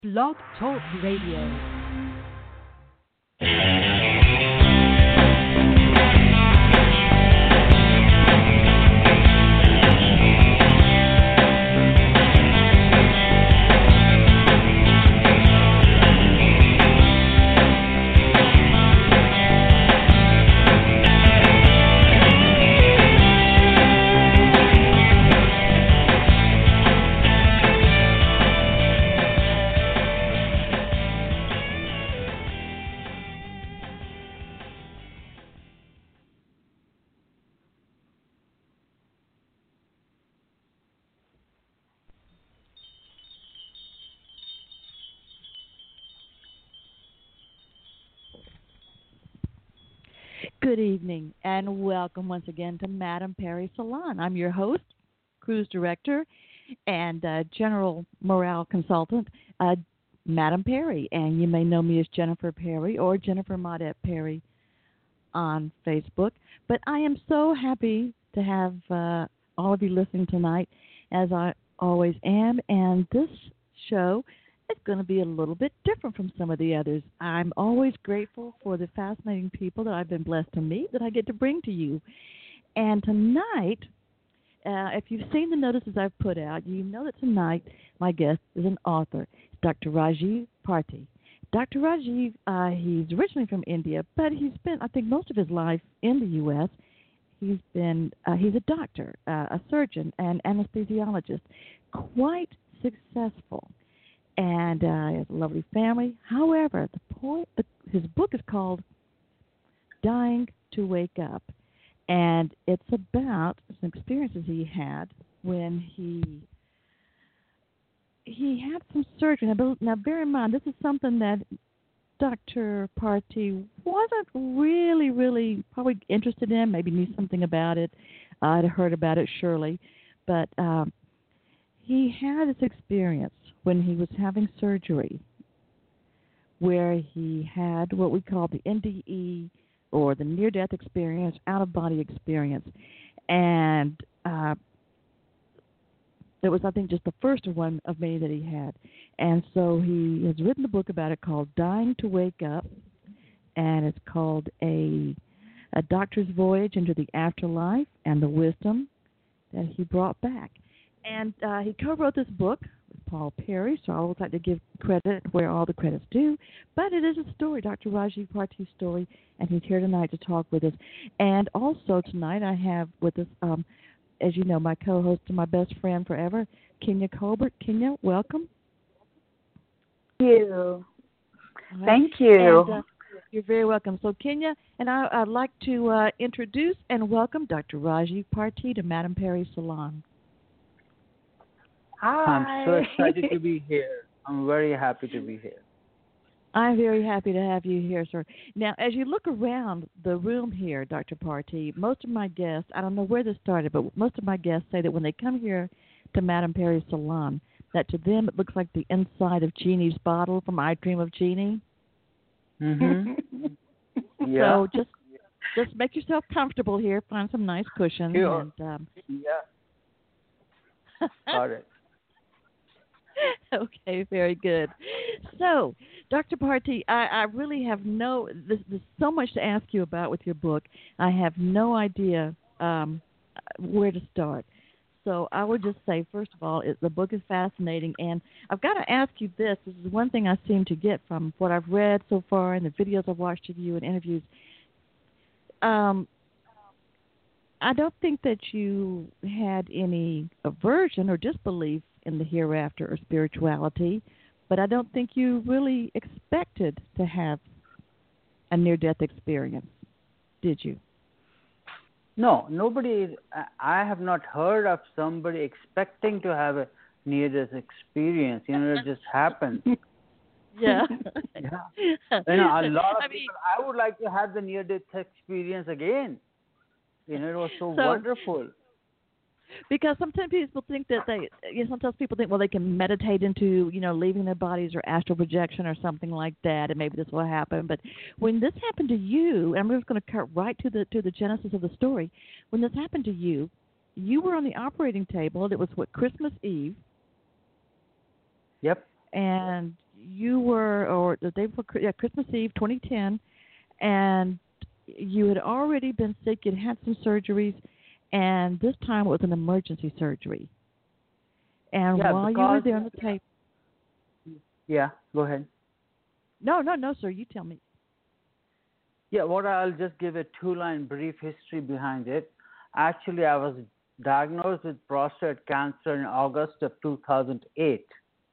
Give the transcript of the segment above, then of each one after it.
Blog Talk Radio. Good evening and welcome once again to Madame Perry Salon. I'm your host, cruise director, and general morale consultant, Madame Perry. And you may know me as Jennifer Perry or Jennifer Maudette Perry on Facebook. But I am so happy to have all of you listening tonight, as I always am. And this show is going to be a little bit different from some of the others. I'm always grateful for the fascinating people that I've been blessed to meet that I get to bring to you. And tonight, if you've seen the notices I've put out, you know that tonight my guest is an author, Dr. Rajiv Parthi. Dr. Rajiv, he's originally from India, but he spent, I think, most of his life in the U.S. He's a doctor, a surgeon, and anesthesiologist, quite successful. And he has a lovely family. However, his book is called Dying to Wake Up. And it's about some experiences he had when he had some surgery. Now, bear in mind, this is something that Dr. Parthi wasn't really probably interested in, maybe knew something about it. I'd heard about it, surely. But he had this experience when he was having surgery where he had what we call the NDE, or the near-death experience, out-of-body experience. And it was, I think, just the first one of many that he had. And so he has written a book about it called Dying to Wake Up, and it's called A Doctor's Voyage into the Afterlife and the Wisdom that he brought back. And he co-wrote this book with Paul Perry, so I always like to give credit where all the credit's due. But it is a story, Dr. Rajiv Parthi's story, and he's here tonight to talk with us. And also tonight I have with us, as you know, my co-host and my best friend forever, Kenya Colbert. Kenya, welcome. Thank you. Right. Thank you. And, you're very welcome. So, Kenya, and I'd like to introduce and welcome Dr. Rajiv Parthi to Madame Perry Salon. Hi. I'm so excited to be here. I'm very happy to be here. I'm very happy to have you here, sir. Now, as you look around the room here, Dr. Parthi, most of my guests, I don't know where this started, but most of my guests say that when they come here to Madame Perry Salon, that to them it looks like the inside of Genie's bottle from I Dream of Jeannie. Mm-hmm. Yeah. So just make yourself comfortable here. Find some nice cushions. Sure. And, yeah. Got it. Okay, very good. So, Dr. Parthi, I really have there's so much to ask you about with your book. I have no idea where to start. So I would just say, first of all, the book is fascinating. And I've got to ask you this. This is one thing I seem to get from what I've read so far and the videos I've watched of you and interviews. I don't think that you had any aversion or disbelief in the hereafter or spirituality, but I don't think you really expected to have a near-death experience, did you? No, nobody. I have not heard of somebody expecting to have a near-death experience. It just happened. Yeah. Yeah. A lot of people. I would like to have the near-death experience again. It was so wonderful. Because sometimes people think that sometimes people think, well, they can meditate into, leaving their bodies or astral projection or something like that, and maybe this will happen. But when this happened to you, and I'm just going to cut right to the genesis of the story. When this happened to you, you were on the operating table. It was Christmas Eve. Yep. And you were, or the day before Christmas Eve, 2010, and you had already been sick. You'd had some surgeries, and this time it was an emergency surgery. And while you were there on the tape. Yeah, go ahead. No, sir. You tell me. Yeah, I'll just give a two-line brief history behind it. Actually, I was diagnosed with prostate cancer in August of 2008.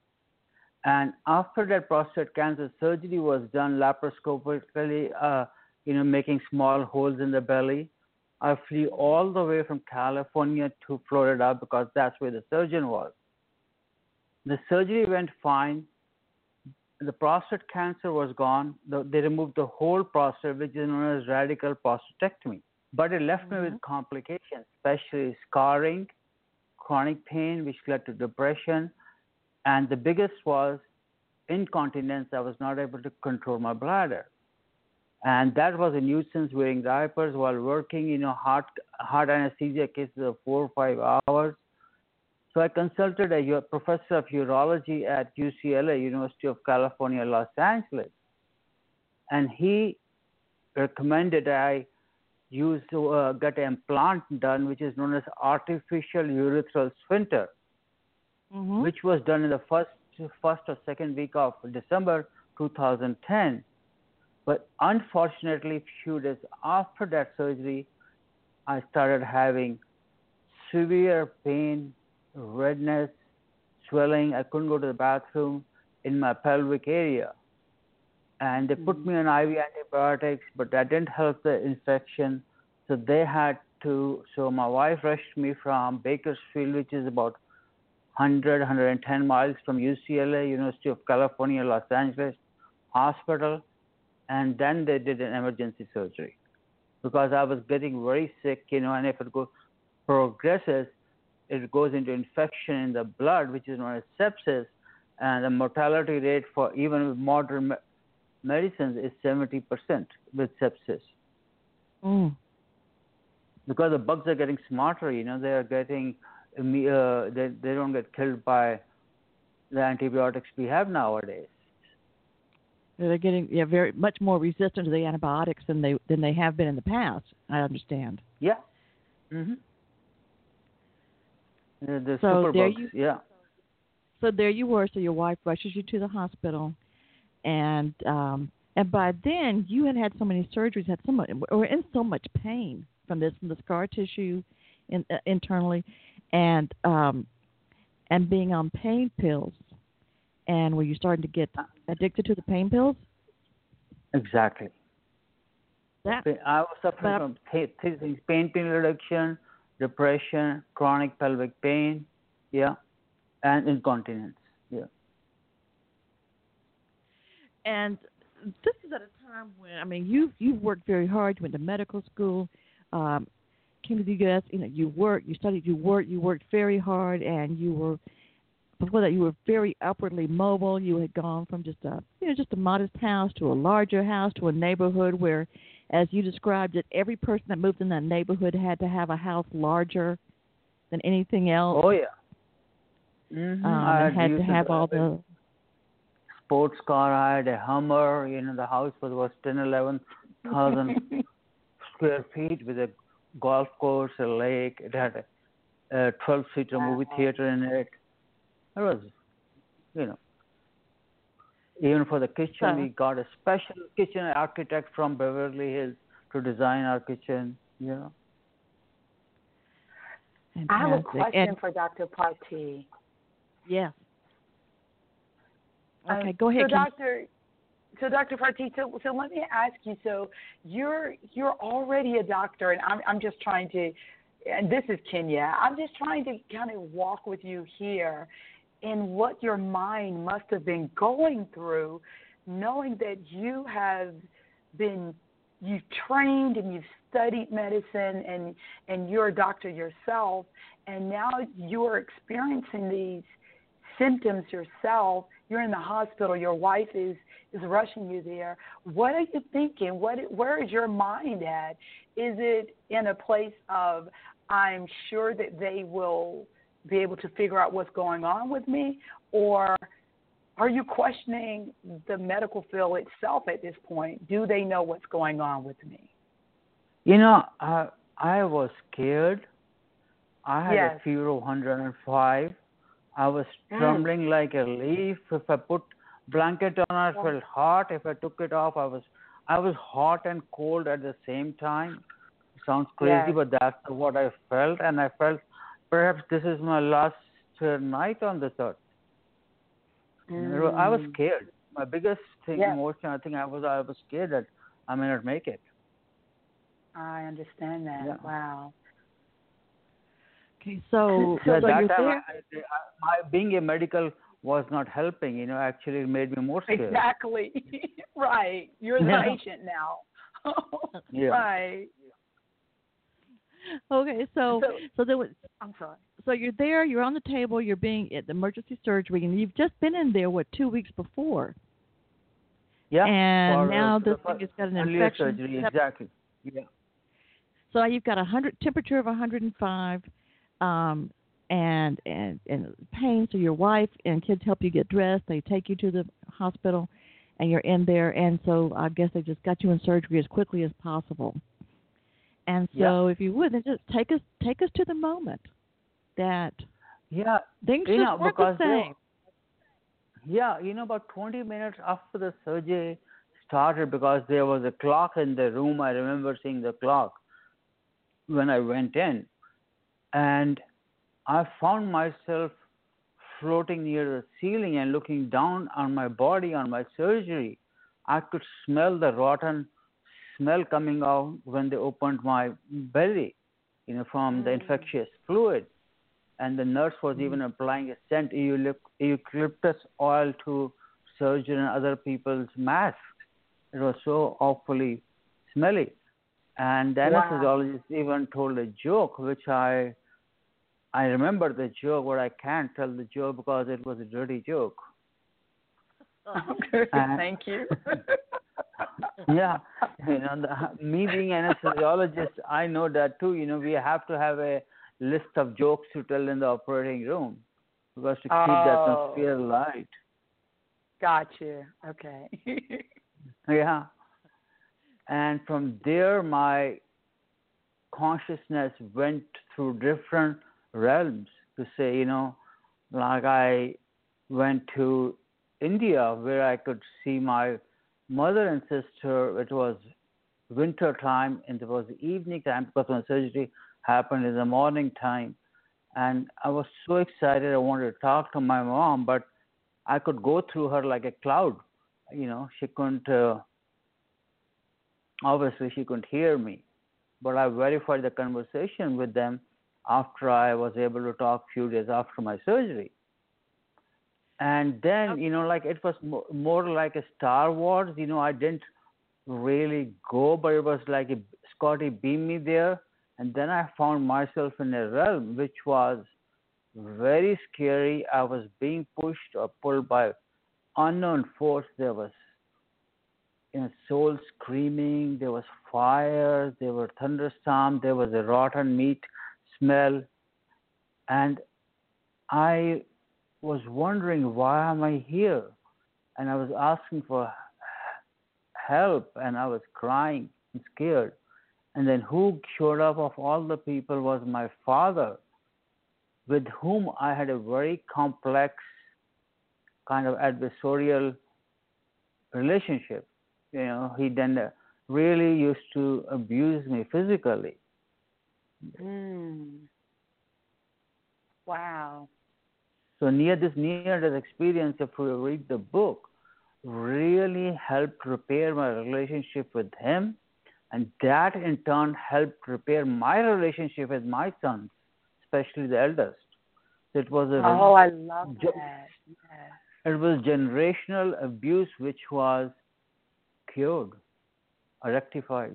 And after that prostate cancer, surgery was done laparoscopically, making small holes in the belly. I flew all the way from California to Florida because that's where the surgeon was. The surgery went fine. The prostate cancer was gone. They removed the whole prostate, which is known as radical prostatectomy. But it left me with complications, especially scarring, chronic pain, which led to depression. And the biggest was incontinence. I was not able to control my bladder. And that was a nuisance, wearing diapers while working, hard anesthesia cases of 4 or 5 hours. So I consulted a professor of urology at UCLA, University of California, Los Angeles. And he recommended I get an implant done, which is known as artificial urethral sphincter, which was done in the first or second week of December 2010. But unfortunately, a few days after that surgery, I started having severe pain, redness, swelling. I couldn't go to the bathroom in my pelvic area. And they put me on IV antibiotics, but that didn't help the infection. So my wife rushed me from Bakersfield, which is about 110 miles from UCLA, University of California, Los Angeles hospital. And then they did an emergency surgery because I was getting very sick, and if it progresses, it goes into infection in the blood, which is known as sepsis, and the mortality rate for even with modern medicines is 70% with sepsis. Because the bugs are getting smarter, they are getting, they don't get killed by the antibiotics we have nowadays. They're getting very much more resistant to the antibiotics than they have been in the past. I understand. Yeah. The super bugs. So there you were. So your wife rushes you to the hospital, and by then you had so many surgeries, were in so much pain from the scar tissue internally, and being on pain pills. And were you starting to get addicted to the pain pills? Exactly. I was suffering from pain addiction, depression, chronic pelvic pain, and incontinence, And this is at a time when, you've worked very hard. You went to medical school, came to the U.S. You worked, you studied, you worked very hard, and before that, you were very upwardly mobile. You had gone from just a modest house to a larger house to a neighborhood where, as you described it, every person that moved in that neighborhood had to have a house larger than anything else. Oh, yeah. And had to have all the sports car. I had a Hummer. The house was 11,000 square feet with a golf course, a lake. It had a 12-seater movie theater in it. It was, even for the kitchen, we got a special kitchen architect from Beverly Hills to design our kitchen, I have a question for Dr. Parti. Yeah. Okay, go ahead. So Dr. Parti, so let me ask you. So you're already a doctor, and I'm just trying to, and this is Kenya. I'm just trying to kind of walk with you here in what your mind must have been going through, knowing that you've trained and you've studied medicine and you're a doctor yourself, and now you're experiencing these symptoms yourself. You're in the hospital. Your wife is rushing you there. What are you thinking? Where is your mind at? Is it in a place of, I'm sure that they will be able to figure out what's going on with me, or Are you questioning the medical field itself at this point? Do they know what's going on with me? I was scared. I had Yes. a fever of 105. I was trembling like a leaf. If I put blanket on, I felt hot. If I took it off, I was hot and cold at the same time. Sounds crazy, Yes. but that's what I felt, and I felt perhaps this is my last night on this earth. I was scared. My biggest emotion, I think, I was scared that I may not make it. I understand that. Yeah. Wow. Okay, so that you're time, there. my being a medical was not helping. Actually, it made me more scared. Exactly. Right. You're the patient now. Yeah. Right. Okay, so there was. I'm sorry. So you're there. You're on the table. You're being at the emergency surgery, and you've just been in there 2 weeks before. Yeah. And now this thing has got an infection. Surgery, exactly. Yeah. So you've got temperature of 105, and pain. So your wife and kids help you get dressed. They take you to the hospital, and you're in there. And so I guess they just got you in surgery as quickly as possible. And so, if you would, then just take us to the moment that things just weren't the same. About 20 minutes after the surgery started, because there was a clock in the room. I remember seeing the clock when I went in, and I found myself floating near the ceiling and looking down on my body, on my surgery. I could smell the rotten smell coming out when they opened my belly, from the infectious fluid. And the nurse was even applying a scent, eucalyptus oil, to surgeon and other people's masks. It was so awfully smelly. And the anesthesiologist even told a joke, which I remember the joke, but I can't tell the joke because it was a dirty joke. Okay, thank you. Yeah, me being an anesthesiologist, I know that too. We have to have a list of jokes to tell in the operating room because to keep the atmosphere light. Gotcha. Okay. Yeah. And from there, my consciousness went through different realms. To say, like I went to India where I could see my mother and sister. It was winter time and it was evening time because my surgery happened in the morning time. And I was so excited. I wanted to talk to my mom, but I could go through her like a cloud. She couldn't, obviously she couldn't hear me. But I verified the conversation with them after I was able to talk a few days after my surgery. And then, it was more like a Star Wars. I didn't really go, but it was like Scotty beamed me there. And then I found myself in a realm which was very scary. I was being pushed or pulled by unknown force. There was souls screaming. There was fire. There were thunderstorms. There was a rotten meat smell. And I was wondering, why am I here? And I was asking for help, and I was crying and scared. And then who showed up of all the people was my father, with whom I had a very complex kind of adversarial relationship. He then really used to abuse me physically. Wow. So near-death experience, if we read the book, really helped repair my relationship with him, and that in turn helped repair my relationship with my sons, especially the eldest. So it was I love that. Yes. It was generational abuse which was cured or rectified.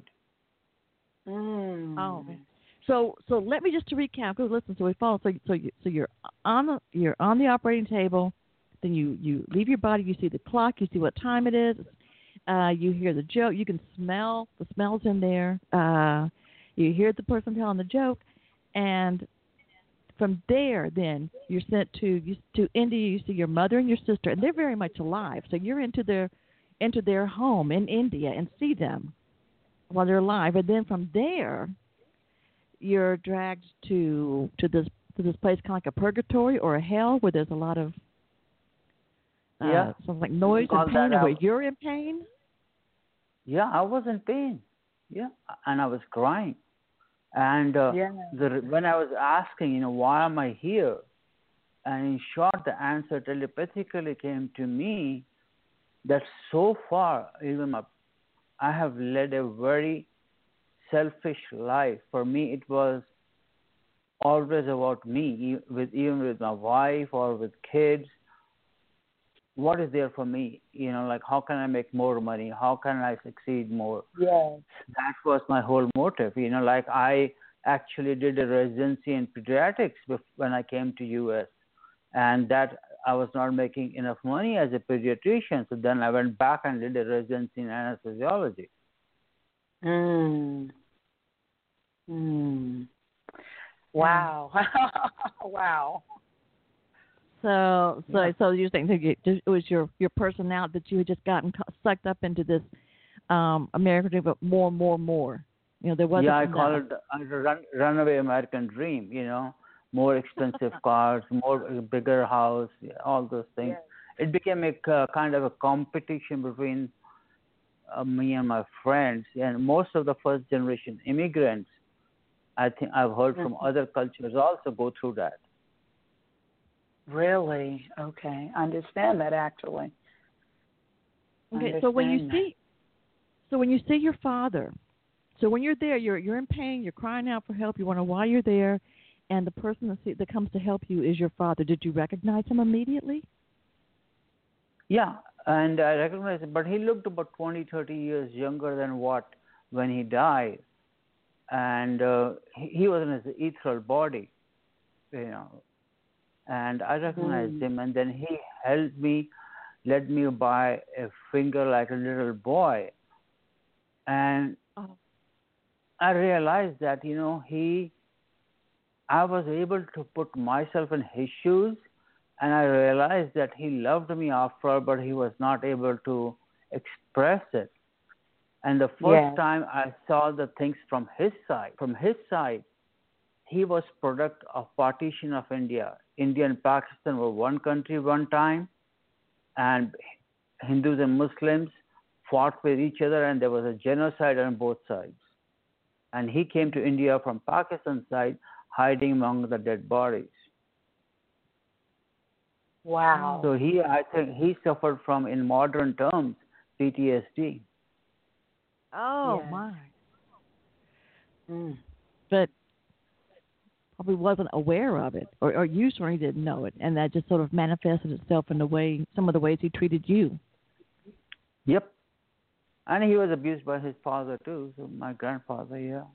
Oh, man. So let me just to recap. Because listen, so we follow. So you're on the operating table. Then you leave your body. You see the clock. You see what time it is. You hear the joke. You can smell the smells in there. You hear the person telling the joke, and from there, then you're sent to India. You see your mother and your sister, and they're very much alive. So you're into their home in India and see them while they're alive, and then from there, you're dragged to this place, kind of like a purgatory or a hell, where there's a lot of something like noise and pain, and where you're in pain. Yeah, I was in pain. Yeah, and I was crying. And when I was asking, why am I here? And in short, the answer telepathically came to me that so far, I have led a very selfish life. For me, it was always about me, even with my wife or with kids. What is there for me? Like, how can I make more money? How can I succeed more? Yes. That was my whole motive. Like, I actually did a residency in pediatrics when I came to US, and that I was not making enough money as a pediatrician. So then I went back and did a residency in anesthesiology. Wow. Wow. So you're saying that it was your personality that you had just gotten sucked up into this American dream, but more. There wasn't. Yeah, I call it the runaway American dream. More expensive cars, bigger house, all those things. Yes. It became a kind of a competition between me and my friends, and most of the first generation immigrants. I think I've heard from other cultures also go through that. Really? Okay. I understand that, actually. Okay, so when you see your father, so when you're there, you're in pain, you're crying out for help, you wonder why you're there, and the person that comes to help you is your father. Did you recognize him immediately? Yeah, and I recognized it, but he looked about 20, 30 years younger than when he died. And he was in his ethereal body, and I recognized him, and then he held me, led me by a finger like a little boy, and I realized that I was able to put myself in his shoes, and I realized that he loved me after all, but he was not able to express it. And the first time I saw the things from his side, he was product of partition of India. India and Pakistan were one country one time, and Hindus and Muslims fought with each other, and there was a genocide on both sides. And he came to India from Pakistan side, hiding among the dead bodies. Wow. So I think he suffered from, in modern terms, PTSD. Oh, my. But probably wasn't aware of it, or you certainly didn't know it, and that just sort of manifested itself in some of the ways he treated you. Yep. And he was abused by his father, too, so my grandfather, yeah.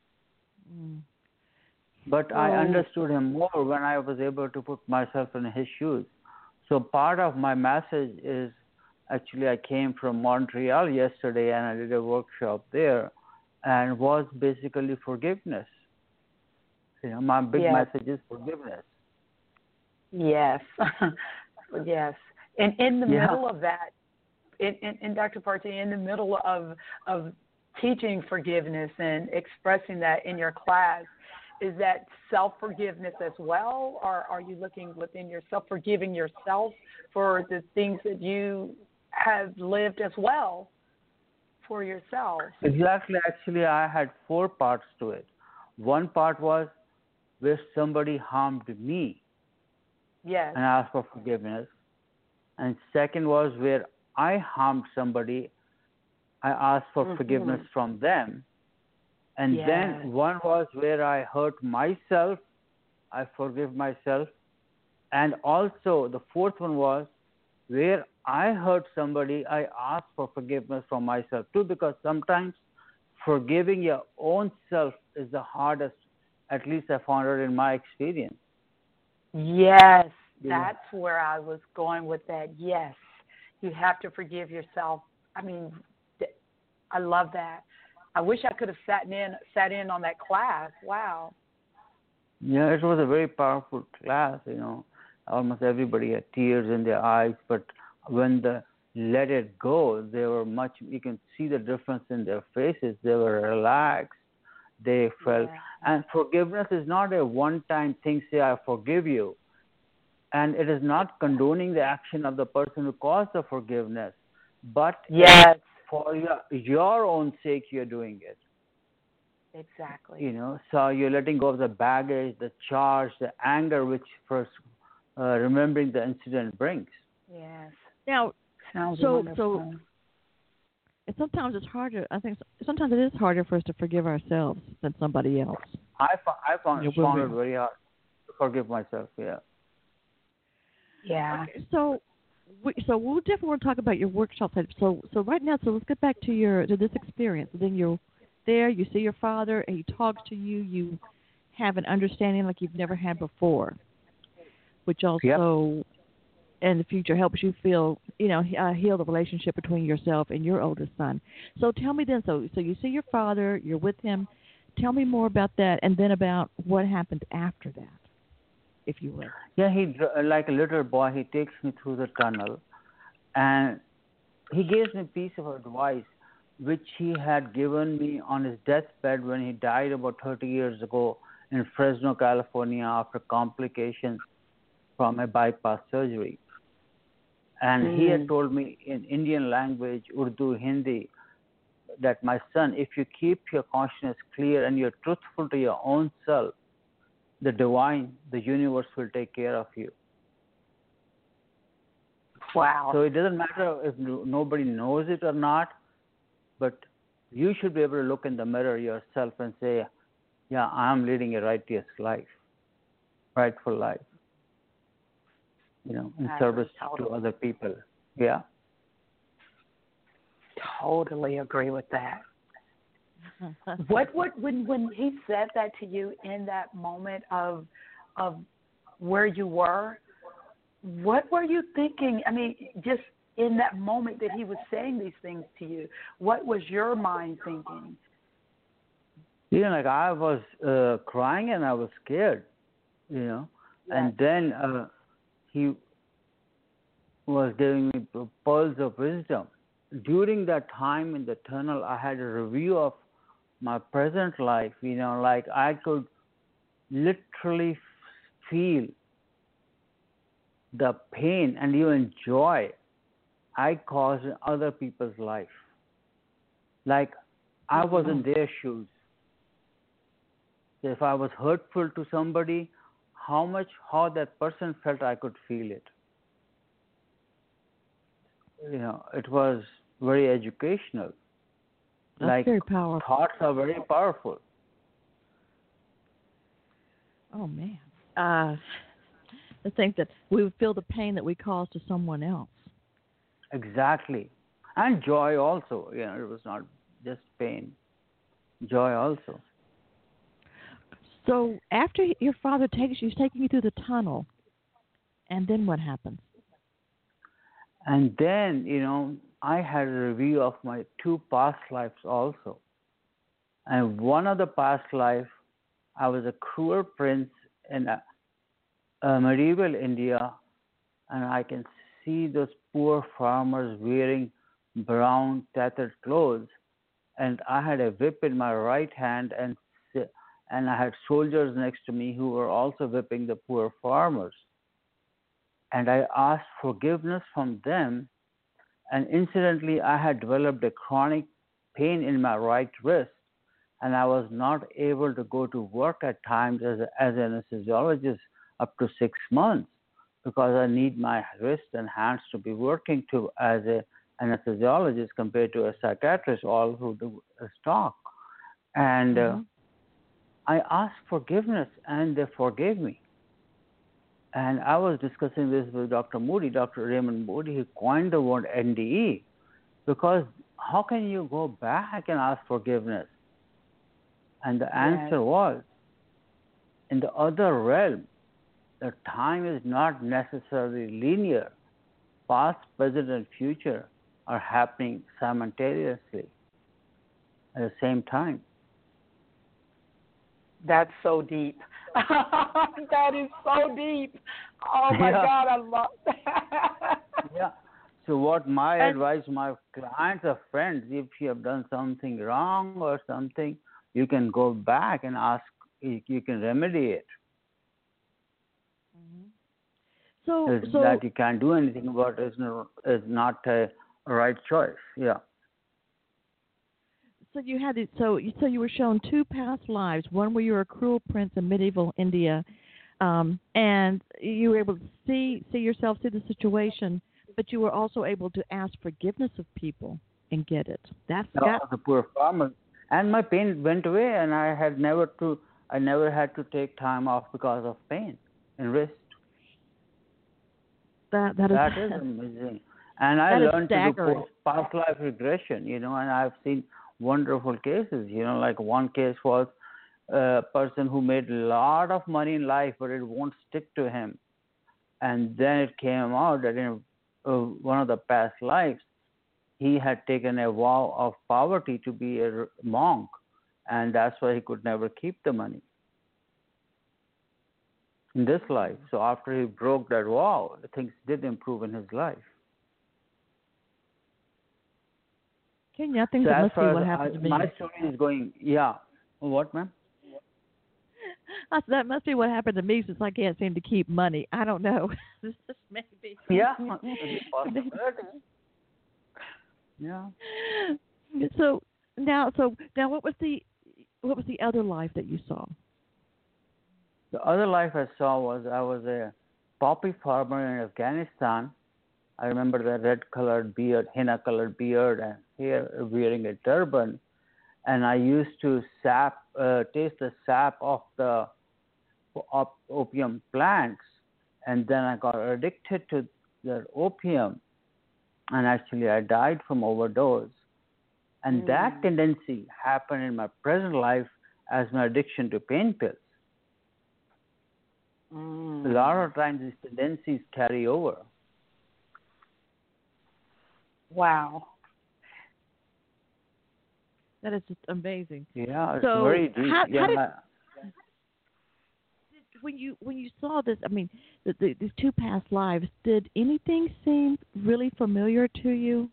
But I understood him more when I was able to put myself in his shoes. So part of my message is, actually, I came from Montreal yesterday, and I did a workshop there, and was basically forgiveness. My big message is forgiveness. Yes. Yes. And in the middle of that, in Dr. Partee, in the middle of teaching forgiveness and expressing that in your class, is that self-forgiveness as well, or are you looking within yourself, forgiving yourself for the things that you have lived as well for yourself? Exactly. Actually, I had 4 parts to it. One part was where somebody harmed me. Yes. And I asked for forgiveness. And second was where I harmed somebody. I asked for forgiveness from them. And then one was where I hurt myself. I forgive myself. And also the fourth one was where I hurt somebody, I ask for forgiveness from myself too, because sometimes forgiving your own self is the hardest, at least I found it in my experience. Yes, that's where I was going with that. Yes, you have to forgive yourself. I mean, I love that. I wish I could have sat in on that class. Wow. Yeah, it was a very powerful class, Almost everybody had tears in their eyes, but when they let it go, they were much, you can see the difference in their faces. They were relaxed. They felt, Yeah. and forgiveness is not a one time thing, say, I forgive you. And it is not condoning the action of the person who caused the forgiveness, but it is Yes. for your own sake you're doing it. Exactly. So you're letting go of the baggage, the charge, the anger which first remembering the incident brings. Yes. Now, Sounds so wonderful. and sometimes it's harder. I think sometimes it is harder for us to forgive ourselves than somebody else. I found, When found we it very hard to forgive myself. Yeah. Yeah. okay, so we'll definitely want to talk about your workshop. So right now, so let's get back to this experience. Then you're there, you see your father, and he talks to you. You have an understanding like you've never had before, which Yep. also in the future helps you feel, heal the relationship between yourself and your oldest son. So tell me then. So you see your father, you're with him. Tell me more about that, and then about what happened after that, if you would. Yeah, like a little boy, he takes me through the tunnel, and he gives me a piece of advice which he had given me on his deathbed when he died about 30 years ago in Fresno, California, after complications from a bypass surgery. And he had told me in Indian language, Urdu, Hindi, that my son, if you keep your consciousness clear and you're truthful to your own self, the divine, the universe will take care of you. Wow. So it doesn't matter if nobody knows it or not, but you should be able to look in the mirror yourself and say, yeah, I'm leading a righteous life, rightful life, in service to other people. Yeah. Totally agree with that. What when he said that to you in that moment of where you were, what were you thinking? I mean, just in that moment that he was saying these things to you, what was your mind thinking? Like I was crying and I was scared, Yes. and then he was giving me pearls of wisdom. During that time in the tunnel, I had a review of my present life, like I could literally feel the pain and even joy I caused in other people's life. Like I was in their shoes. If I was hurtful to somebody, how that person felt, I could feel it. It was very educational. That's very powerful. Thoughts are very powerful. Oh man, to think that we would feel the pain that we cause to someone else. Exactly, and joy also. It was not just pain, joy also. So after your father taking you through the tunnel, and then what happens? And then, I had a review of my 2 past lives also. And one of the past life, I was a cruel prince in medieval India, and I can see those poor farmers wearing brown tattered clothes, and I had a whip in my right hand, and I had soldiers next to me who were also whipping the poor farmers. And I asked forgiveness from them, and incidentally, I had developed a chronic pain in my right wrist, and I was not able to go to work at times as an anesthesiologist up to 6 months because I need my wrist and hands to be working as an anesthesiologist compared to a psychiatrist, all who do talk. And I asked forgiveness, and they forgave me. And I was discussing this with Dr. Moody, Dr. Raymond Moody. He coined the word NDE because how can you go back and ask forgiveness? And the answer was, in the other realm, the time is not necessarily linear. Past, present, and future are happening simultaneously at the same time. That's so deep. That is so deep. Oh my Yeah. God, I love that. Yeah. So what my And advice, my clients or friends, if you have done something wrong or something, you can go back and ask. You can remedy it. so That you can't do anything about is not a right choice. Yeah. so you had it. So you were shown two past lives. One where you were a cruel prince in medieval India, and you were able to see yourself, see the situation, but you were also able to ask forgiveness of people and get it. That's I got was a poor farmer, and my pain went away, and I never had to take time off because of pain and wrist. that is That is amazing. And I that is learned to do staggering. past life regression, and I've seen wonderful cases. Like one case was a person who made a lot of money in life, but it won't stick to him. And then it came out that in one of the past lives, he had taken a vow of poverty to be a monk, and that's why he could never keep the money in this life. So after he broke that vow, things did improve in his life. Kenya, I think So that as must be far what as happened to me. my story is going, yeah. What, ma'am? That must be what happened to me since I can't seem to keep money. I don't know. This may be. Yeah, it's a possibility. Yeah. So now, what was the other life that you saw? The other life I saw was I was a poppy farmer in Afghanistan. I remember the red-colored beard, henna-colored beard, and hair, wearing a turban. And I used to taste the sap of the opium plants, and then I got addicted to the opium, and actually I died from overdose. And that tendency happened in my present life as my addiction to pain pills. A lot of times these tendencies carry over. Wow. That is just amazing. Yeah, it's So very deep. how Yeah. did when you saw this? I mean, these two past lives. Did anything seem really familiar to you,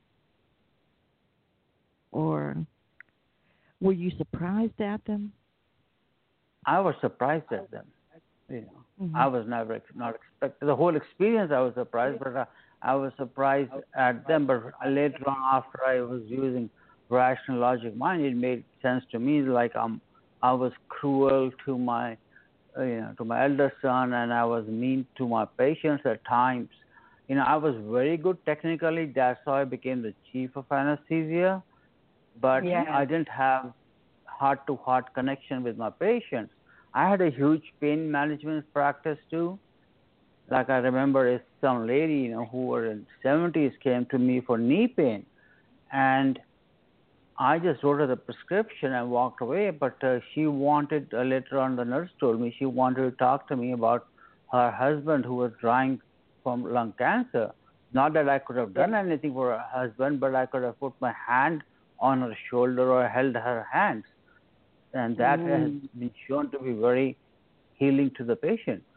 or were you surprised at them? I was surprised at them. I was not expecting the whole experience. I was surprised, but I was surprised at them. But later on, after I was using rational logic mind, it made sense to me. Like I was cruel to my elder son, and I was mean to my patients at times. I was very good technically. That's how I became the chief of anesthesia. But I didn't have heart-to-heart connection with my patients. I had a huge pain management practice too. Like I remember some lady, who were in 70s came to me for knee pain, and I just wrote her the prescription and walked away. But she wanted, later on the nurse told me, she wanted to talk to me about her husband who was dying from lung cancer. Not that I could have done anything for her husband, but I could have put my hand on her shoulder or held her hands. And that has been shown to be very healing to the patients.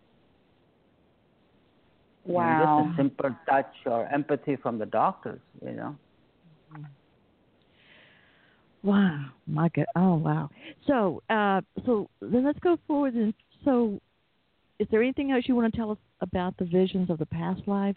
Wow. Just a simple touch or empathy from the doctors, Wow, my God! Oh, wow. So then let's go forward. And so, is there anything else you want to tell us about the visions of the past lives?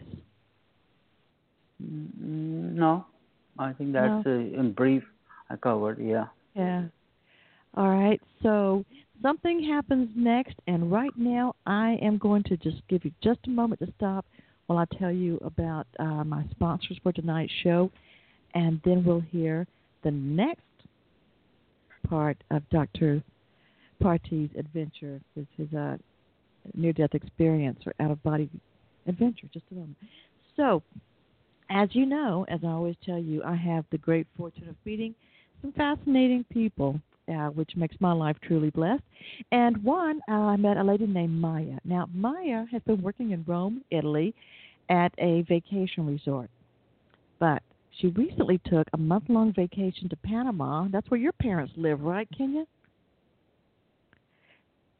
No, I think that's in brief. I covered. Yeah. Yeah. All right. So something happens next, and right now I am going to just give you just a moment to stop while I tell you about my sponsors for tonight's show, and then we'll hear the next part of Dr. Parti's adventure, his near-death experience or out-of-body adventure. Just a moment. So, as you know, as I always tell you, I have the great fortune of meeting some fascinating people, which makes my life truly blessed. And one, I met a lady named Maya. Now, Maya has been working in Rome, Italy, at a vacation resort. But she recently took a month-long vacation to Panama. That's where your parents live, right, Kenya?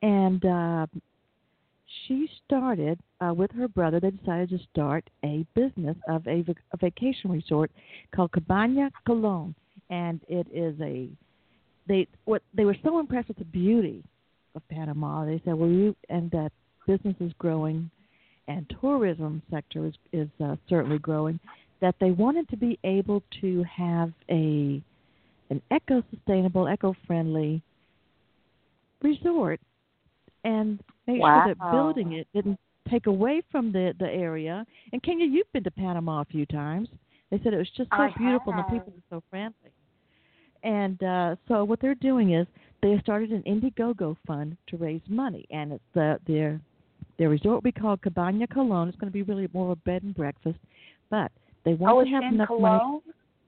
And she started with her brother. They decided to start a business of a vacation resort called Cabana Colon, and it is they were so impressed with the beauty of Panama. They said, "Well, and that business is growing, and tourism sector is certainly growing. That they wanted to be able to have an eco-sustainable, eco-friendly resort." And make sure that building it didn't take away from the area. And Kenya, you've been to Panama a few times. They said it was just so beautiful and the people were so friendly. And so what they're doing is they started an Indiegogo fund to raise money, and it's their resort will be called Cabana Colon. It's going to be really more of a bed and breakfast, but they want to have enough Cologne?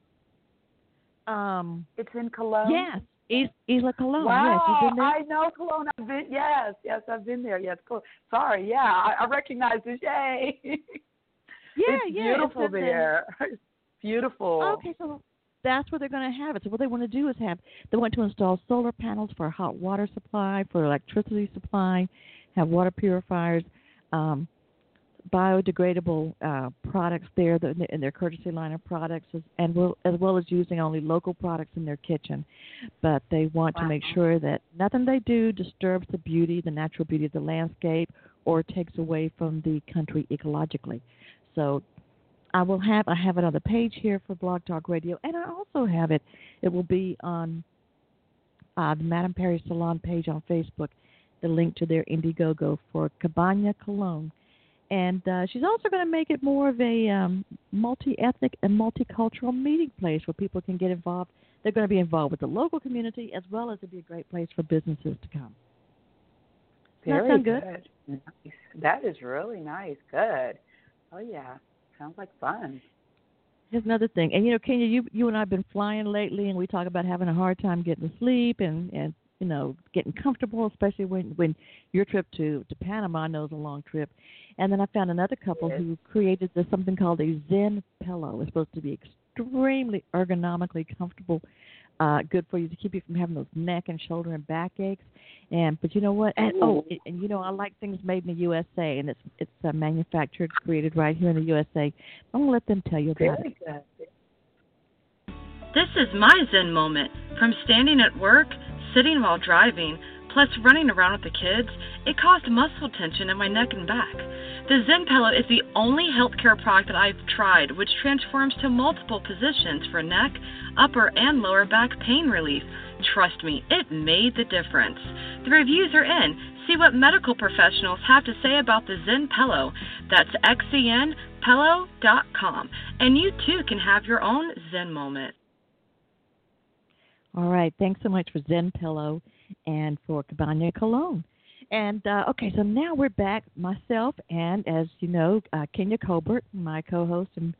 money. It's in Cologne. Yes. Isla Colon. Wow, yes, you've been there? I know Cologne. I've been, yes, I've been there. Yes, cool. Sorry, yeah, I recognize it. Yay! It's beautiful there. It's beautiful. Okay, so that's where they're going to have it. So what they want to do is they want to install solar panels for hot water supply, for electricity supply, have water purifiers, biodegradable products there in their courtesy line of products, as well as using only local products in their kitchen. But they want to make sure that nothing they do disturbs the natural beauty of the landscape, or takes away from the country ecologically. So I have it on the page here for Blog Talk Radio, and I also have it. It will be on the Madame Perry Salon page on Facebook, the link to their Indiegogo for Cabana Colon. And she's also going to make it more of a multi-ethnic and multicultural meeting place where people can get involved. They're going to be involved with the local community, as well as it'd be a great place for businesses to come. Very that sound good? Nice. That is really nice. Good. Oh, yeah. Sounds like fun. Here's another thing. And, Kenya, you and I have been flying lately, and we talk about having a hard time getting to sleep and getting comfortable, especially when your trip to Panama, I know, is a long trip. And then I found another couple who created something called a Zen pillow. It's supposed to be extremely ergonomically comfortable, good for you to keep you from having those neck and shoulder and back aches. But you know what? And I like things made in the USA, and it's manufactured, created right here in the USA. I'm gonna let them tell you about it. Good. This is my Zen moment. From standing at work, sitting while driving, plus running around with the kids, it caused muscle tension in my neck and back. The Zen Pillow is the only healthcare product that I've tried which transforms to multiple positions for neck, upper, and lower back pain relief. Trust me, it made the difference. The reviews are in. See what medical professionals have to say about the Zen Pillow. That's xzenpillow.com. And you too can have your own Zen moment. All right. Thanks so much for Zen Pillow and for Cabana Colon. And, okay, so now we're back, myself and, as you know, Kenya Colbert, my co-host and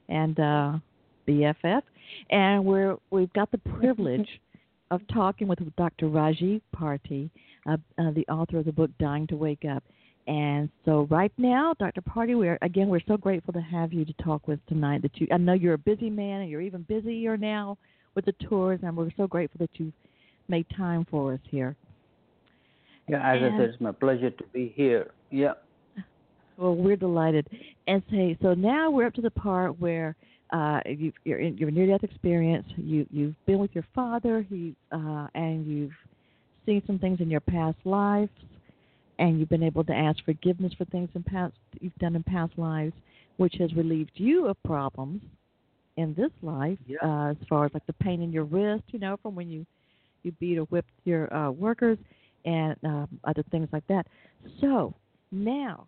BFF. And we've got the privilege of talking with Dr. Rajiv Party, the author of the book Dying to Wake Up. And so right now, Dr. Party, we're so grateful to have you to talk with tonight. I know you're a busy man, and you're even busier now with the tours, and we're so grateful that you've made time for us here. Yeah, as I said, it's my pleasure to be here. Yeah. Well, we're delighted. And so now we're up to the part where you're near-death experience. You've been with your father, and you've seen some things in your past lives, and you've been able to ask forgiveness for things you've done in past lives, which has relieved you of problems in this life, as far as like the pain in your wrist, from when you beat or whipped your workers, and other things like that. So now,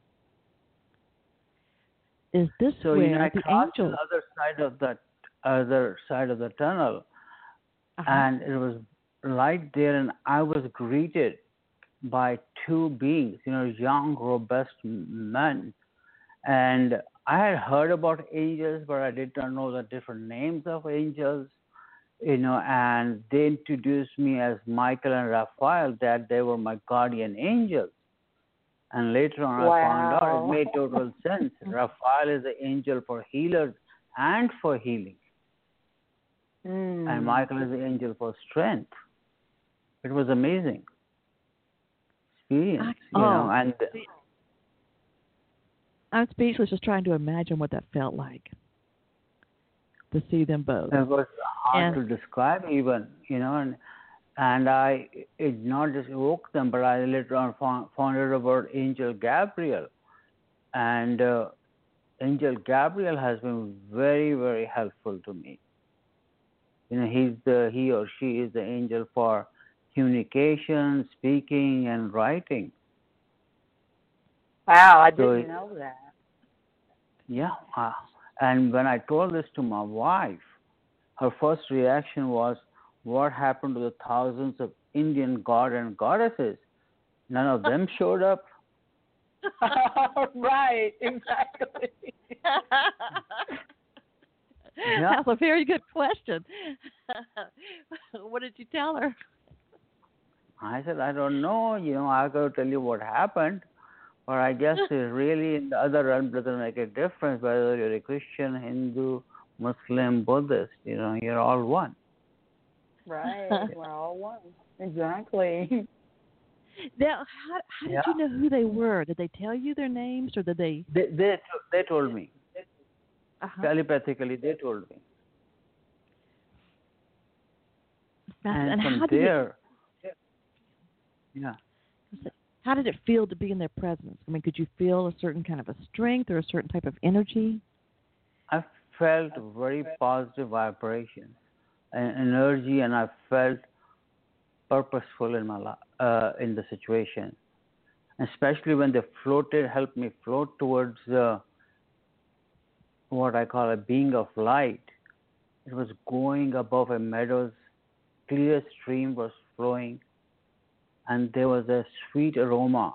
is this where I the crossed angel? the other side of the tunnel, and it was light there, and I was greeted by two beings, young, robust men, and I had heard about angels, but I did not know the different names of angels. And they introduced me as Michael and Raphael, that they were my guardian angels. And later on, I found out it made total sense. Raphael is the angel for healers and for healing. And Michael is the angel for strength. It was amazing. experience, and see, I'm speechless just trying to imagine what that felt like to see them both. it was hard And to describe even, and I it not just evoked them, but I later on found out about Angel Gabriel, and Angel Gabriel has been very, very helpful to me. He or she is the angel for communication, speaking, and writing. Wow, I So didn't know that. yeah, and when I told this to my wife, her first reaction was, "What happened to the thousands of Indian god and goddesses? None of them showed up." Right, exactly. Yeah. That's a very good question. What did you tell her? I said, "I don't know. I got to tell you what happened. Or I guess really in the other realm doesn't make a difference whether you're a Christian, Hindu, Muslim, Buddhist. You're all one." Right, we're all one. Exactly. Now, how did you know who they were? Did they tell you their names, or did they? They told me. Uh-huh. Telepathically, they told me. And from how did there, how did it feel to be in their presence? I mean, could you feel a certain kind of a strength or a certain type of energy? I felt very positive vibrations and energy, and I felt purposeful in my in the situation, especially when they helped me float towards what I call a being of light. It was going above a meadows, clear stream was flowing, and there was a sweet aroma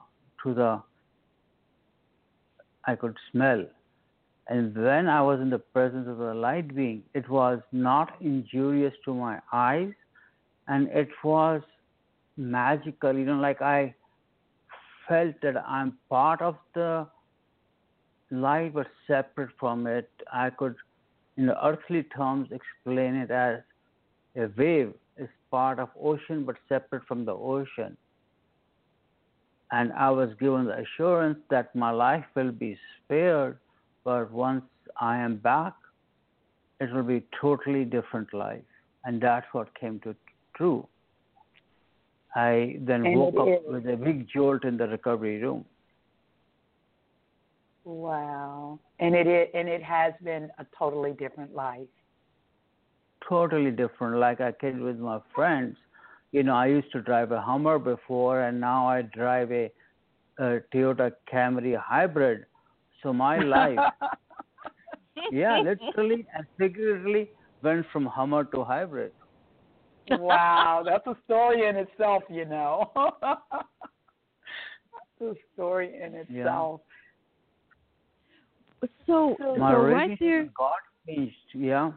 I could smell. And when I was in the presence of the light being, it was not injurious to my eyes, and it was magical, like I felt that I'm part of the light but separate from it. I could, in the earthly terms, explain it as a wave is part of ocean but separate from the ocean. And I was given the assurance that my life will be spared, but once I am back, it will be totally different life. And that's what came to true. I then woke up with a big jolt in the recovery room. Wow. And it has been a totally different life. Totally different. Like I kid with my friends. I used to drive a Hummer before, and now I drive a Toyota Camry hybrid. So my life, literally and figuratively went from Hummer to hybrid. Wow, that's a story in itself, That's a story in itself. So right there, God changed.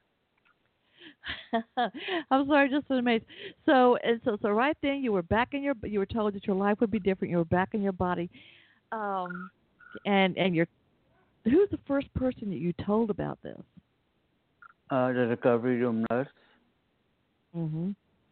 I'm sorry, just amazed. So right then, you were back in you were told that your life would be different. You were back in your body, and who's the first person that you told about this? The recovery room nurse. Mm-hmm.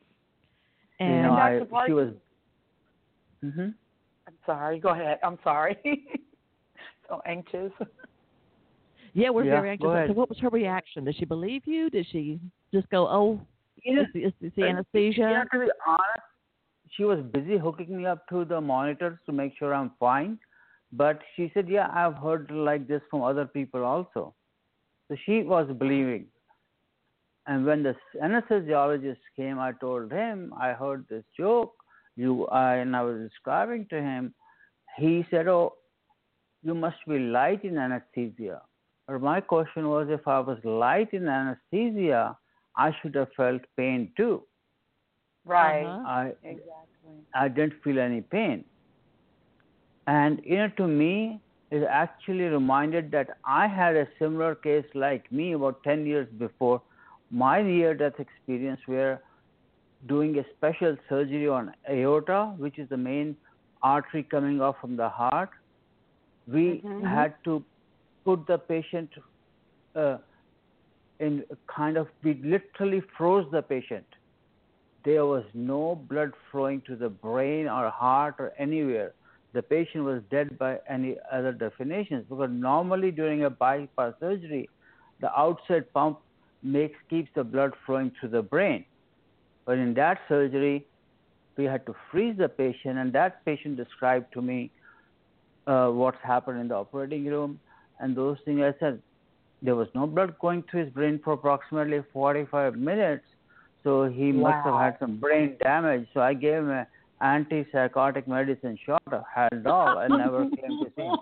And she was. Mm-hmm. I'm sorry. Go ahead. I'm sorry. So anxious. Yeah, we're very anxious. Go ahead. So what was her reaction? Did she believe you? Did she just go, "Oh, is the anesthesia"? Yeah, to be honest, she was busy hooking me up to the monitors to make sure I'm fine. But she said, "Yeah, I've heard like this from other people also." So she was believing. And when the anesthesiologist came, I told him I heard this joke. And I was describing to him. He said, "Oh, you must be light in anesthesia." But my question was, if I was light in anesthesia, I should have felt pain too. Right. Exactly. I didn't feel any pain. And to me, it actually reminded that I had a similar case like me about 10 years before my near-death experience, where doing a special surgery on aorta, which is the main artery coming off from the heart, we had to put the patient we literally froze the patient. there was no blood flowing to the brain or heart or anywhere. The patient was dead by any other definitions, because normally during a bypass surgery, the outside pump keeps the blood flowing to the brain. But in that surgery, we had to freeze the patient, and that patient described to me what's happened in the operating room and those things. I said there was no blood going to his brain for approximately 45 minutes, so he must have had some brain damage. So I gave him an antipsychotic medicine shot of Haldol and never came to see him.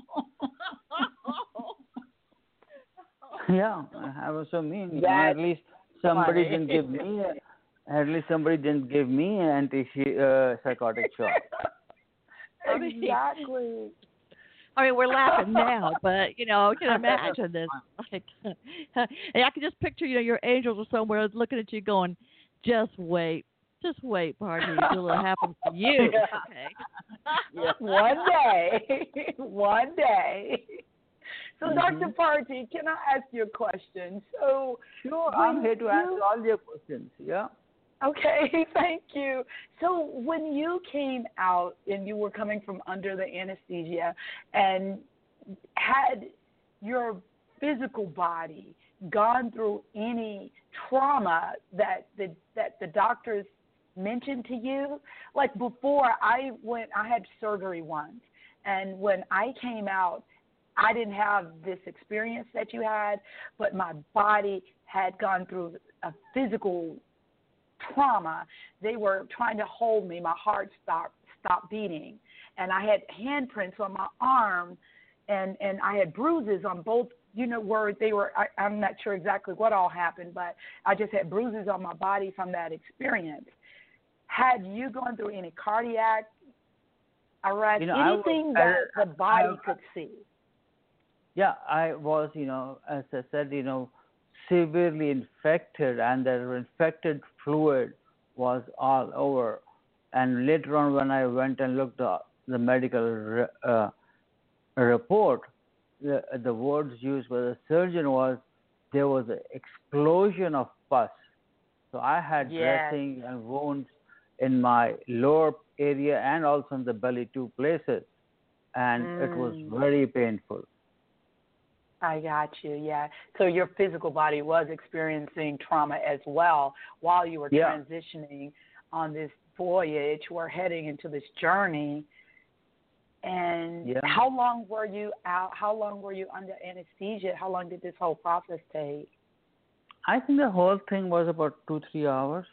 Yeah, I was so mean. At least somebody didn't give me. At least somebody didn't give me an antipsychotic shot. Exactly. I mean, we're laughing now, but you know, can imagine this. Like, and I can just picture, you know, your angels are somewhere looking at you, going, "Just wait, Party, till it happens to you." Okay. Yeah. One day. So, Dr. Party, can I ask you a question? So, sure, I'm here to answer all your questions. Yeah. Okay, thank you. So when you came out and you were coming from under the anesthesia and had your physical body gone through any trauma that the doctors mentioned to you? Like before I had surgery once, and when I came out, I didn't have this experience that you had, but my body had gone through a physical trauma. They were trying to hold me. My heart stopped beating, and I had handprints on my arm, and I had bruises on both. You know where they were. I'm not sure exactly what all happened, but I just had bruises on my body from that experience. Had you gone through any cardiac arrest, anything that the body could see? Yeah, I was, as I said, severely infected, and the infected fluid was all over. And later on, when I went and looked at the medical report, the words used by the surgeon was, there was an explosion of pus. So I had dressing and wounds in my lower area and also in the belly, 2 places. And it was very painful. I got you, yeah. So your physical body was experiencing trauma as well while you were transitioning on this voyage. We're heading into this journey. And how long were you out? How long were you under anesthesia? How long did this whole process take? I think the whole thing was about 2-3 hours.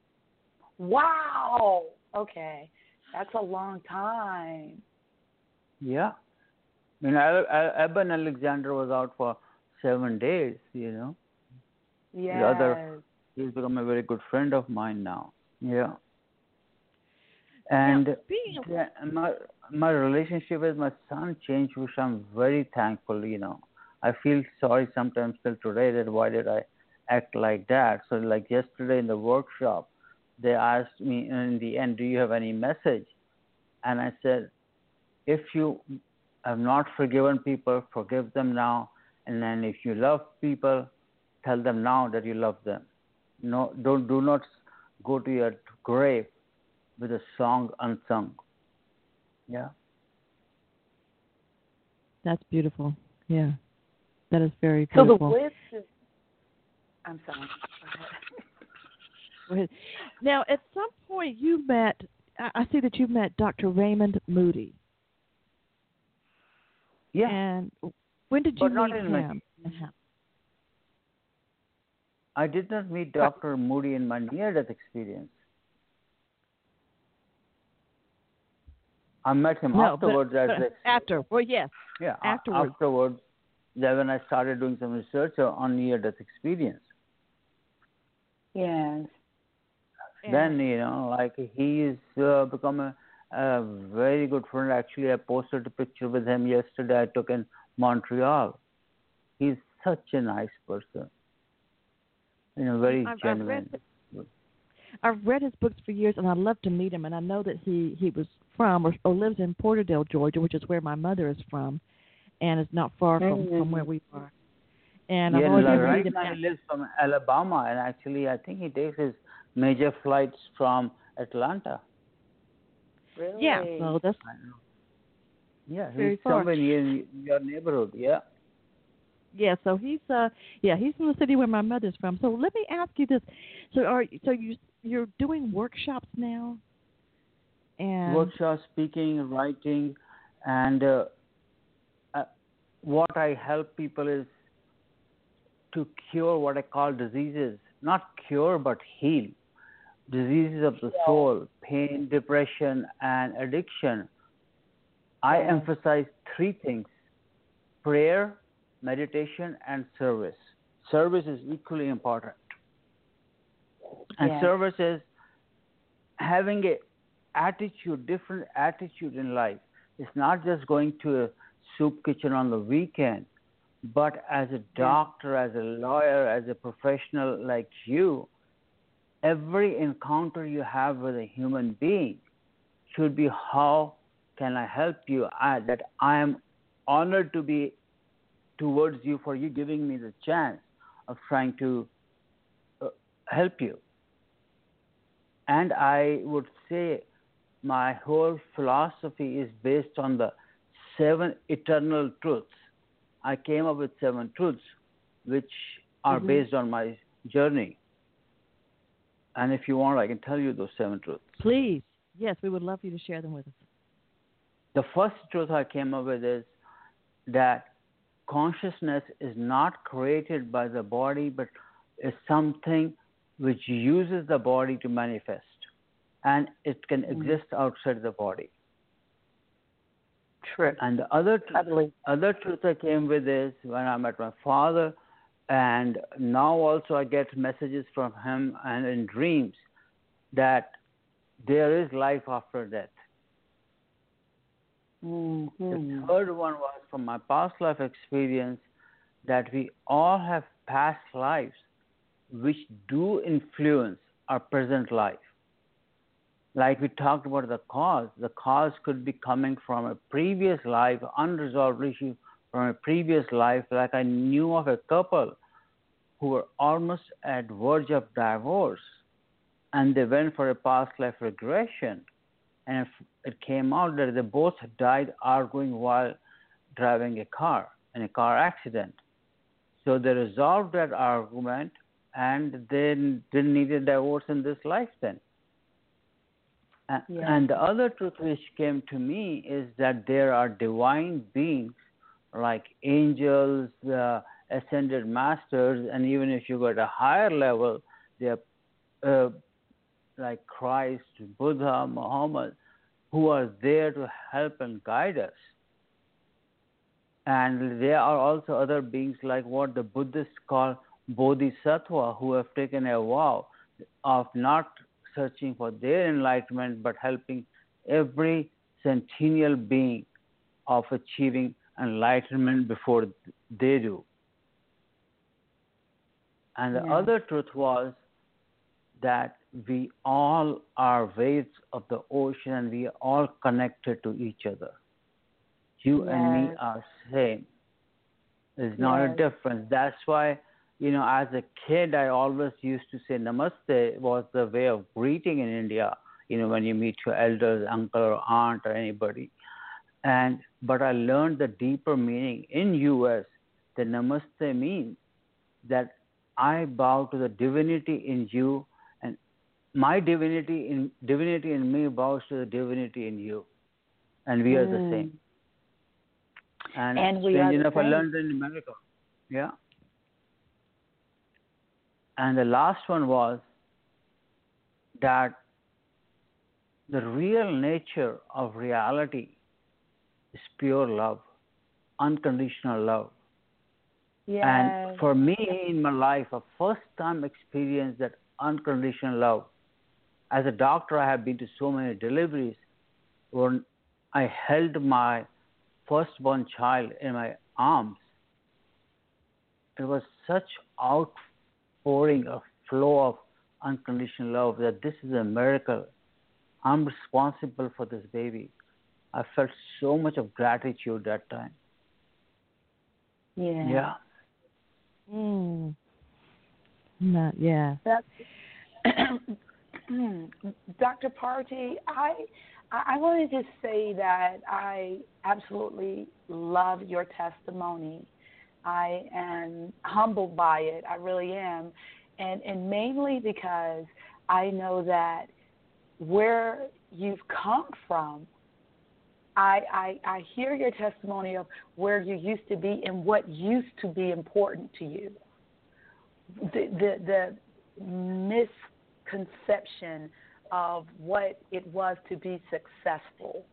Wow. Okay. That's a long time. Yeah. I mean, Eben Alexander was out for 7 days, Yes. He's become a very good friend of mine now. Yeah. And my relationship with my son changed, which I'm very thankful, I feel sorry sometimes till today that why did I act like that. So like yesterday in the workshop, they asked me in the end, do you have any message? And I said, if you have not forgiven people, forgive them now. And then if you love people, tell them now that you love them. No, do not go to your grave with a song unsung. Yeah. That's beautiful. Yeah. That is very beautiful. So the wisdom. I'm sorry. Go ahead. Now, at some point you met, I see that you met Dr. Raymond Moody. Yeah. And when did you meet him? I did not meet Dr. Moody in my near-death experience. I met him afterwards. After. Well, yes. Yeah, afterwards. When I started doing some research on near-death experience. Yes. Then, he's become a very good friend. Actually, I posted a picture with him yesterday I took in Montreal. He's such a nice person. Very genuine. I've read his books for years, and I'd love to meet him. And I know that he was from or lives in Porterdale, Georgia, which is where my mother is from, and is not far from where we are. And I've always right now he lives from Alabama, and actually I think he takes his major flights from Atlanta. Really? Yeah, so that's I know. Yeah, very he's far. somewhere near your neighborhood. Yeah. Yeah, so he's in the city where my mother's from. So let me ask you this: you're doing workshops now, and Workshop, speaking, writing, and uh, what I help people is to cure what I call diseases, not cure but heal. Diseases of the soul, pain, depression, and addiction. I Yeah. emphasize three things: prayer, meditation, and service. Service is equally important. And Yeah. service is having a attitude, different attitude in life. It's not just going to a soup kitchen on the weekend, but as a doctor, as a lawyer, as a professional like you, every encounter you have with a human being should be, how can I help you? That I am honored to be towards you for you giving me the chance of trying to help you. And I would say my whole philosophy is based on the 7 eternal truths. I came up with 7 truths which are based on my journey. And if you want, I can tell you those 7 truths. please, yes, we would love you to share them with us. The first truth I came up with is that consciousness is not created by the body, but is something which uses the body to manifest. And it can exist outside the body. True. And the other truth I came with is when I met my father, and now also I get messages from him and in dreams that there is life after death. The third one was from my past life experience that we all have past lives which do influence our present life. Like we talked about the cause could be coming from a previous life, unresolved issue from a previous life. Like I knew of a couple who were almost at verge of divorce, and they went for a past life regression, and it came out that they both died arguing while driving a car in a car accident. So they resolved that argument, and they didn't need a divorce in this life then. And the other truth which came to me is that there are divine beings like angels, ascended masters, and even if you go at a higher level, they are like Christ, Buddha, Muhammad, who are there to help and guide us. And there are also other beings like what the Buddhists call Bodhisattva, who have taken a vow of not searching for their enlightenment, but helping every centennial being of achieving enlightenment before they do. And the other truth was that we all are waves of the ocean, and we are all connected to each other. You and me are same. There's not a difference. That's why, as a kid, I always used to say namaste was the way of greeting in India, when you meet your elders, uncle or aunt or anybody. But I learned the deeper meaning in US. The namaste means that I bow to the divinity in you, and my divinity in me bows to the divinity in you, and we are the same. And we are strange enough, the I same. learned in America. Yeah. And the last one was that the real nature of reality is pure love, unconditional love. Yes. And for me in my life, a first time experience that unconditional love. As a doctor, I have been to so many deliveries when I held my firstborn child in my arms. It was such outpouring, a flow of unconditional love that this is a miracle. I'm responsible for this baby. I felt so much of gratitude that time. Yeah. Yeah. Dr. Party, I want to just say that I absolutely love your testimony. I am humbled by it. I really am. And mainly because I know that where you've come from, I hear your testimony of where you used to be and what used to be important to you. The misconception of what it was to be successful.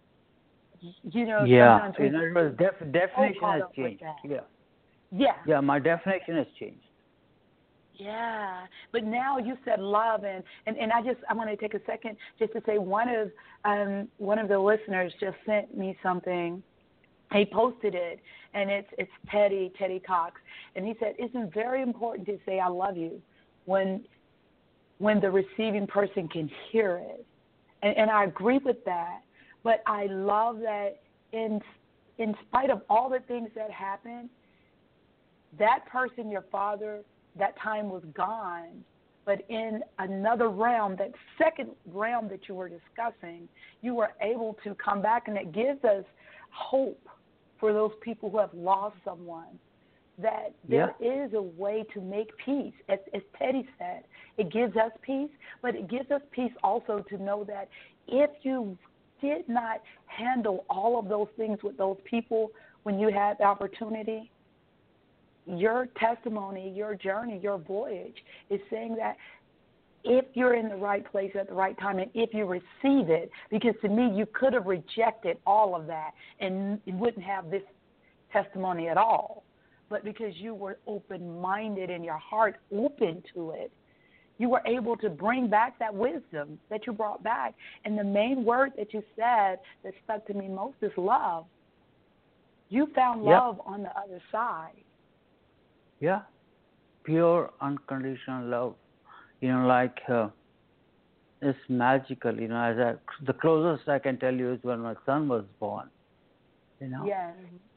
Yeah, sometimes we definition has changed. Yeah, my definition has changed. Yeah, but now you said love, and I want to take a second just to say one of the listeners just sent me something. He posted it, and it's Teddy Cox, and he said it's very important to say I love you when the receiving person can hear it, and I agree with that. But I love that in spite of all the things that happened, that person, your father, that time was gone. But in another realm, that second realm that you were discussing, you were able to come back, and it gives us hope for those people who have lost someone, that there is a way to make peace. As Teddy said, it gives us peace, but it gives us peace also to know that if you did not handle all of those things with those people when you had the opportunity, your testimony, your journey, your voyage is saying that if you're in the right place at the right time and if you receive it, because to me you could have rejected all of that and you wouldn't have this testimony at all. But because you were open-minded and your heart open to it, you were able to bring back that wisdom that you brought back. And the main word that you said that stuck to me most is love. You found love on the other side. Yeah, pure, unconditional love. It's magical. The closest I can tell you is when my son was born. Yes.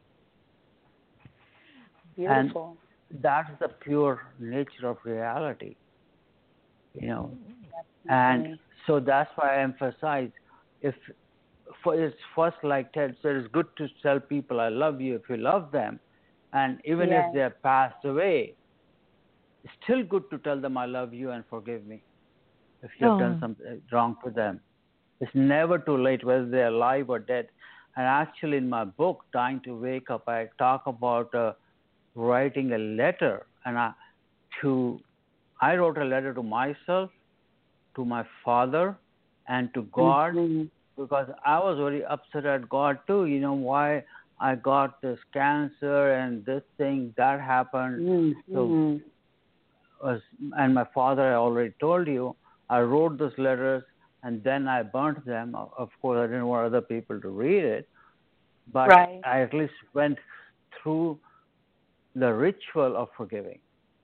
Beautiful. And that's the pure nature of reality. And so that's why I emphasize, it's first, like Ted said, it's good to tell people I love you if you love them, and even if they're passed away, it's still good to tell them I love you and forgive me if you have done something wrong to them. It's never too late, whether they're alive or dead. And actually, in my book, Dying to Wake Up, I talk about writing a letter, and I wrote a letter to myself, to my father, and to God, because I was very upset at God too. Why I got this cancer and this thing that happened. And my father, I already told you, I wrote those letters and then I burnt them. Of course, I didn't want other people to read it, but I at least went through the ritual of forgiving.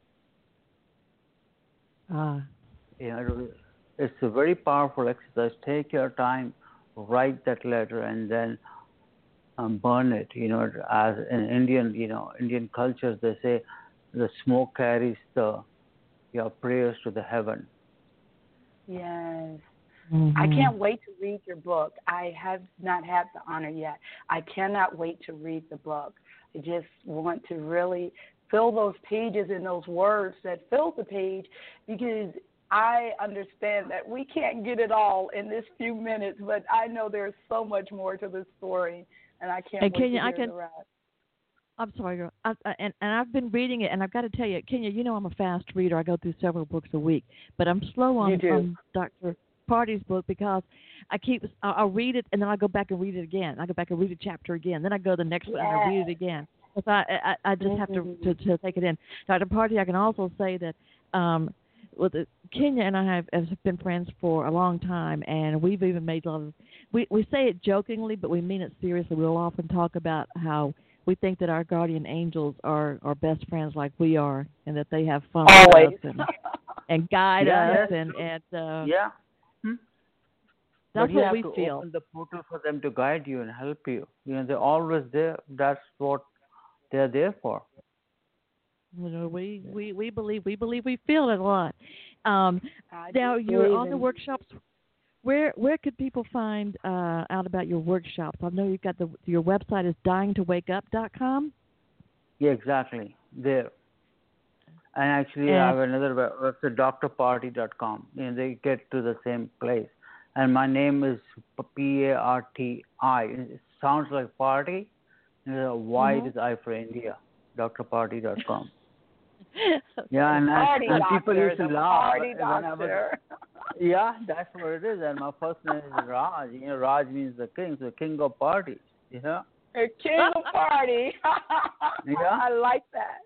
It's a very powerful exercise. Take your time, write that letter, and then burn it. As in Indian cultures, they say the smoke carries your prayers to the heaven. Yes. I can't wait to read your book. I have not had the honor yet. I cannot wait to read the book. I just want to really fill those pages and those words that fill the page, because I understand that we can't get it all in this few minutes, but I know there's so much more to the story, and I can't wait to hear the rest. I'm sorry, girl. And I've been reading it, and I've got to tell you, Kenya, I'm a fast reader. I go through several books a week, but I'm slow on Dr. Party's book because I'll read it, and then I go back and read it again. I go back and read a chapter again. Then I go to the next one and I read it again. So I just have to take it in. Dr. Party, I can also say that Kenya and I have been friends for a long time, and we've even made a lot of we say it jokingly, but we mean it seriously. We'll often talk about how we think that our guardian angels are our best friends like we are, and that they have fun with us and guide us. That's what we feel. Open the portal for them to guide you and help you. They're always there. That's what they're there for. We believe we feel it a lot. Now you're believe on the in- workshops. Where could people find out about your workshops? I know you've got your website is dyingtowakeup.com. Yeah, exactly. There. And actually, I have another website, drparty.com. They get to the same place. And my name is Parti. It sounds like party. Y is I for India. drparty.com. Yeah, and people used to laugh. Party doctor. Yeah, that's what it is. And my first name is Raj. Raj means the king, so king of parties. A king of party. Yeah. I like that.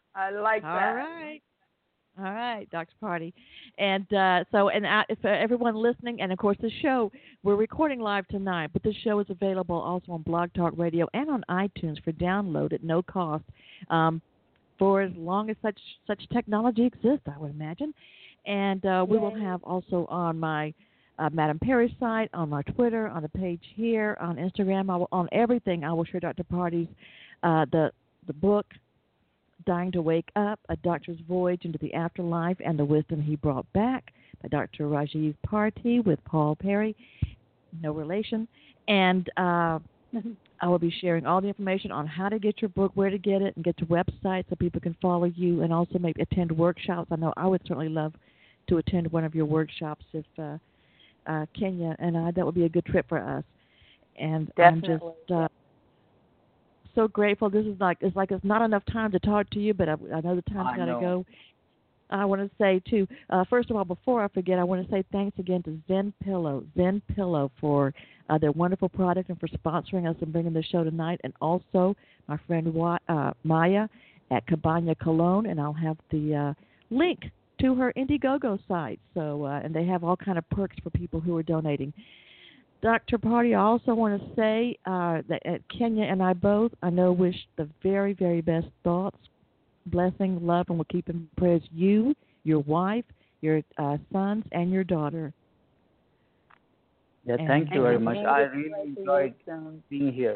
All right, Dr. Party. And for everyone listening, and of course the show, we're recording live tonight, but the show is available also on Blog Talk Radio and on iTunes for download at no cost for as long as such technology exists, I would imagine. And we will have also on my Madam Perry site, on my Twitter, on the page here, on Instagram, on everything. I will share Dr. Party's the book, Dying to Wake Up, A Doctor's Voyage into the Afterlife and the Wisdom He Brought Back by Dr. Rajiv Party with Paul Perry, no relation. And I will be sharing all the information on how to get your book, where to get it, and get to websites so people can follow you and also maybe attend workshops. I know I would certainly love to attend one of your workshops if Kenya and I, that would be a good trip for us. And definitely. I'm just so grateful. This is it's not enough time to talk to you, but I know the time's got to go. I want to say too, first of all, before I forget, I want to say thanks again to Zen Pillow for their wonderful product and for sponsoring us and bringing the show tonight, and also my friend Maya at Cabana Cologne, and I'll have the link to her Indiegogo site. So, and they have all kind of perks for people who are donating. Dr. Party, I also want to say that Kenya and I both, wish the very, very best thoughts, blessing, love, and we'll keep in prayers you, your wife, your sons, and your daughter. Yeah, thank you very much. I really enjoyed being here.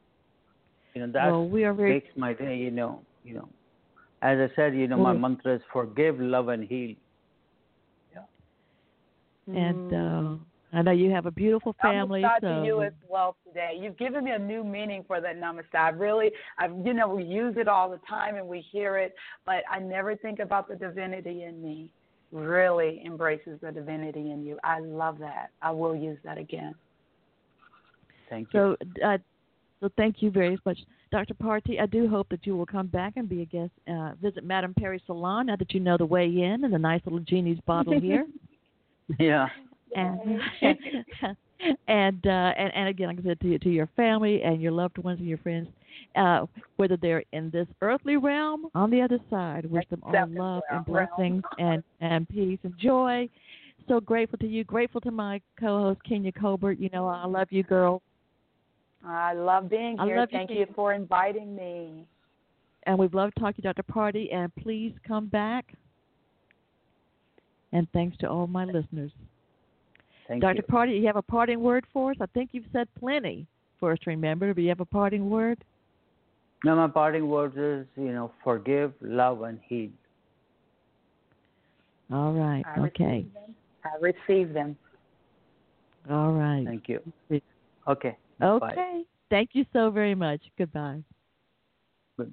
That makes my day. As I said, my mantra is forgive, love, and heal. Yeah. And I know you have a beautiful family. Namaste to you as well today. You've given me a new meaning for that namaste. We use it all the time and we hear it, but I never think about the divinity in me. Really embraces the divinity in you. I love that. I will use that again. Thank you. So thank you very much, Dr. Party. I do hope that you will come back and be a guest. Visit Madam Perry Salon now that you know the way in and the nice little genie's bottle here. Yeah. And again, like I said, to your family and your loved ones and your friends, whether they're in this earthly realm, on the other side, wish them all love and blessings and peace and joy. So grateful to you, grateful to my co-host Kenya Colbert. I love you, girl. I love being here. Thank you for inviting me. And we've loved talking to Dr. Party. And please come back. And thanks to all my listeners. Thank Dr. you. Party, you have a parting word for us? I think you've said plenty for us to remember, but you have a parting word? No, my parting words is, forgive, love, and heal. All right. Okay. I receive them. All right. Thank you. Okay. Okay. Bye. Thank you so very much. Goodbye. Goodbye.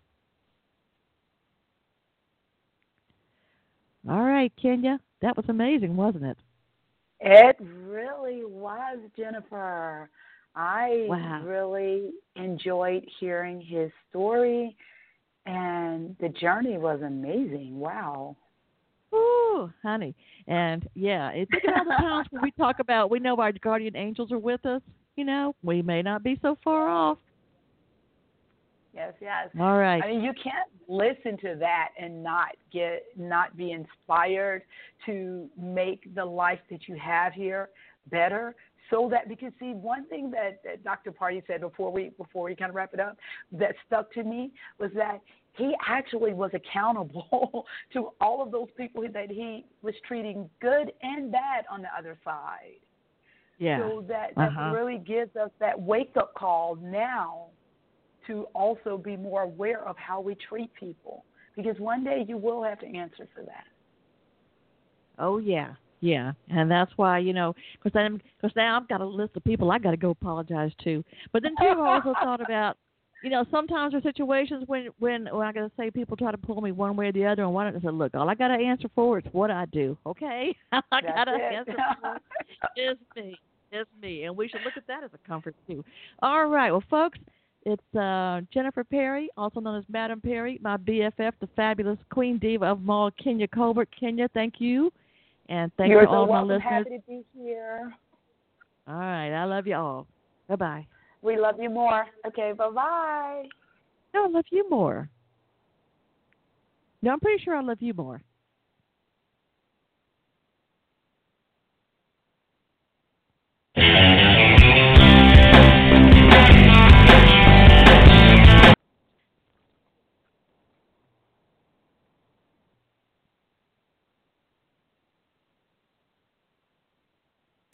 All right, Kenya. That was amazing, wasn't it? It really was, Jennifer. I really enjoyed hearing his story, and the journey was amazing. Wow. Ooh, honey. And, think about the times when we talk about, we know our guardian angels are with us. We may not be so far off. Yes. All right. I mean, you can't listen to that and not be inspired to make the life that you have here better. So that, because see, one thing that Dr. Party said before we kind of wrap it up that stuck to me was that he actually was accountable to all of those people that he was treating good and bad on the other side. Yeah. So that really gives us that wake-up call now to also be more aware of how we treat people. Because one day you will have to answer for that. Oh yeah, yeah, and that's why because now I've got a list of people I got to go apologize to. But then too, I've also thought about, sometimes there are situations when I got to say people try to pull me one way or the other, and why don't I say, look, all I got to answer for is what I do, okay? I got to answer for is me. It's me, and we should look at that as a comfort too. All right, well, folks, it's Jennifer Perry, also known as Madam Perry, my BFF, the fabulous Queen Diva of Mall, Kenya Colbert. Kenya, thank you, and thank you to all my listeners. Happy to be here. All right, I love you all. Bye-bye. We love you more. Okay, bye-bye. No, I love you more. No, I'm pretty sure I love you more.